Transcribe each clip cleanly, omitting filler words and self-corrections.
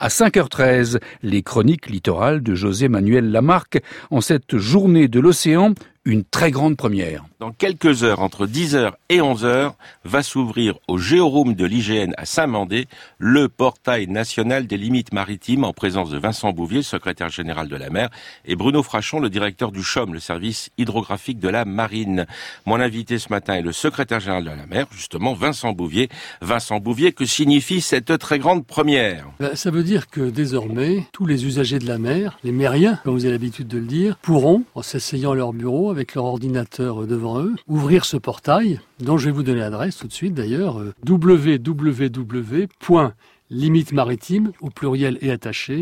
À 5h13, les chroniques littorales de José Manuel Lamarque. En cette journée de l'océan, une très grande première. Dans quelques heures, entre 10h et 11h, va s'ouvrir au Géorum de l'IGN à Saint-Mandé le portail national des limites maritimes en présence de Vincent Bouvier, secrétaire général de la mer, et Bruno Frachon, le directeur du CHOM, le service hydrographique de la marine. Mon invité ce matin est le secrétaire général de la mer, justement Vincent Bouvier. Vincent Bouvier, que signifie cette très grande première ? Ça veut dire que désormais, tous les usagers de la mer, les mériens, comme vous avez l'habitude de le dire, pourront, en s'asseyant à leur bureau, avec leur ordinateur devant eux, ouvrir ce portail, dont je vais vous donner l'adresse tout de suite d'ailleurs, www.limitemaritimes, au pluriel et attaché,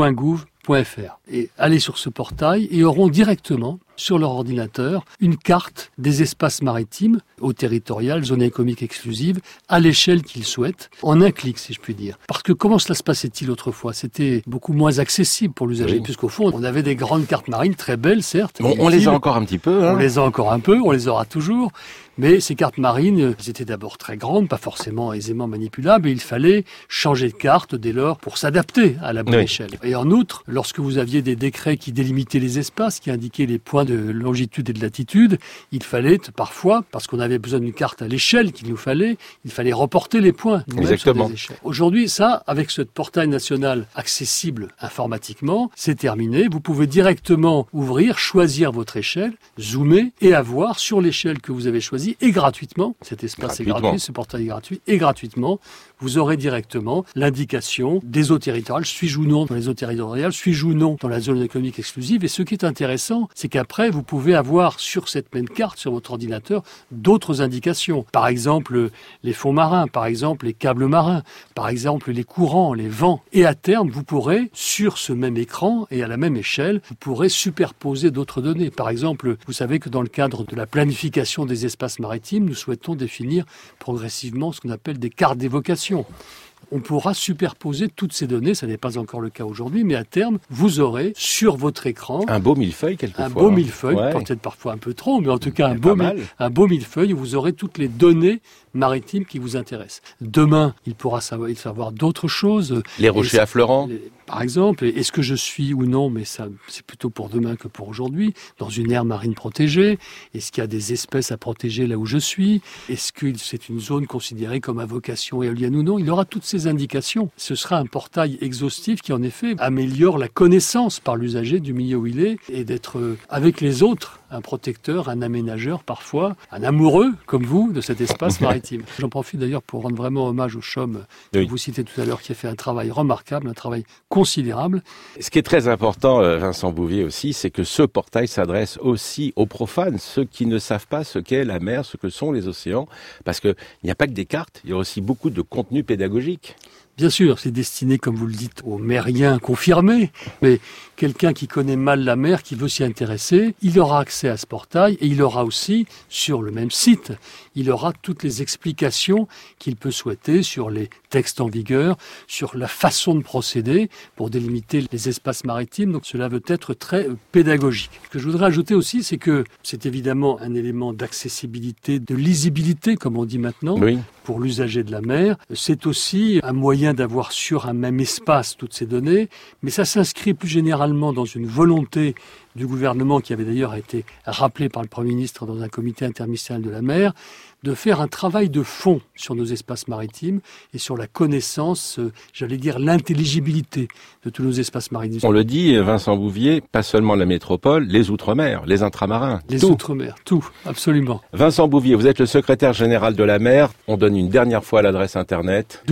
.gouv.fr. Et aller sur ce portail et auront directement sur leur ordinateur une carte des espaces maritimes, eaux territoriales, zones économiques exclusives, à l'échelle qu'ils souhaitent, en un clic si je puis dire. Parce que comment cela se passait-il autrefois ? C'était beaucoup moins accessible pour l'usager, puisqu'au fond, on avait des grandes cartes marines, très belles certes. On les a encore un petit peu. On les a encore un peu, on les aura toujours. Mais ces cartes marines, elles étaient d'abord très grandes, pas forcément aisément manipulables, et il fallait changer de carte dès lors pour s'adapter à la bonne échelle. Et en outre, lorsque vous aviez des décrets qui délimitaient les espaces, qui indiquaient les points de longitude et de latitude, il fallait parfois, parce qu'on avait besoin d'une carte à l'échelle qu'il nous fallait, il fallait reporter les points nous-mêmes sur des échelles. Aujourd'hui, ça, avec ce portail national accessible informatiquement, c'est terminé. Vous pouvez directement ouvrir, choisir votre échelle, zoomer et avoir sur l'échelle que vous avez choisie et gratuitement, cet espace est gratuit, ce portail est gratuit, et gratuitement, vous aurez directement l'indication des eaux territoriales, suis-je ou non dans les eaux territoriales, suis-je ou non dans la zone économique exclusive. Et ce qui est intéressant, c'est qu'après, vous pouvez avoir sur cette même carte, sur votre ordinateur, d'autres indications. Par exemple, les fonds marins, par exemple, les câbles marins, par exemple, les courants, les vents. Et à terme, vous pourrez, sur ce même écran et à la même échelle, vous pourrez superposer d'autres données. Par exemple, vous savez que dans le cadre de la planification des espaces maritimes, nous souhaitons définir progressivement ce qu'on appelle des cartes d'évocation. On pourra superposer toutes ces données, ça n'est pas encore le cas aujourd'hui, mais à terme, vous aurez sur votre écran... Un beau millefeuille quelquefois. Un beau millefeuille, peut-être parfois un peu trop, mais en tout cas un beau millefeuille où vous aurez toutes les données maritimes qui vous intéressent. Demain, il pourra savoir d'autres choses. Les rochers affleurants. Par exemple, est-ce que je suis ou non, mais ça c'est plutôt pour demain que pour aujourd'hui, dans une aire marine protégée? Est-ce qu'il y a des espèces à protéger là où je suis? Est-ce que c'est une zone considérée comme à vocation éolienne ou non? Il aura toutes ces indications. Ce sera un portail exhaustif qui en effet améliore la connaissance par l'usager du milieu où il est et d'être avec les autres un protecteur, un aménageur parfois, un amoureux comme vous de cet espace maritime. J'en profite d'ailleurs pour rendre vraiment hommage au CHOM que vous citez tout à l'heure qui a fait un travail remarquable, un travail considérable. Ce qui est très important, Vincent Bouvier aussi, c'est que ce portail s'adresse aussi aux profanes, ceux qui ne savent pas ce qu'est la mer, ce que sont les océans, parce qu'il n'y a pas que des cartes, il y a aussi beaucoup de contenu pédagogique. Bien sûr, c'est destiné, comme vous le dites, aux mériens confirmés, mais quelqu'un qui connaît mal la mer, qui veut s'y intéresser, il aura accès à ce portail et il aura aussi, sur le même site, il aura toutes les explications qu'il peut souhaiter sur les textes en vigueur, sur la façon de procéder pour délimiter les espaces maritimes. Donc cela veut être très pédagogique. Ce que je voudrais ajouter aussi, c'est que c'est évidemment un élément d'accessibilité, de lisibilité, comme on dit maintenant, pour l'usager de la mer. C'est aussi un moyen d'avoir sur un même espace toutes ces données, mais ça s'inscrit plus généralement dans une volonté du gouvernement, qui avait d'ailleurs été rappelé par le Premier ministre dans un comité interministériel de la mer, de faire un travail de fond sur nos espaces maritimes et sur la connaissance, j'allais dire l'intelligibilité de tous nos espaces maritimes. On le dit, Vincent Bouvier, pas seulement la métropole, les outre-mer, les intramarins. Les outre-mer, tout, absolument. Vincent Bouvier, vous êtes le secrétaire général de la mer. On donne une dernière fois l'adresse internet.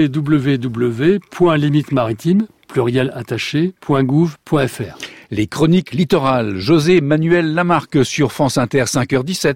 www.limitemaritimes, pluriel attaché, .gouv.fr. Les chroniques littorales, José Manuel Lamarque sur France Inter, 5h17.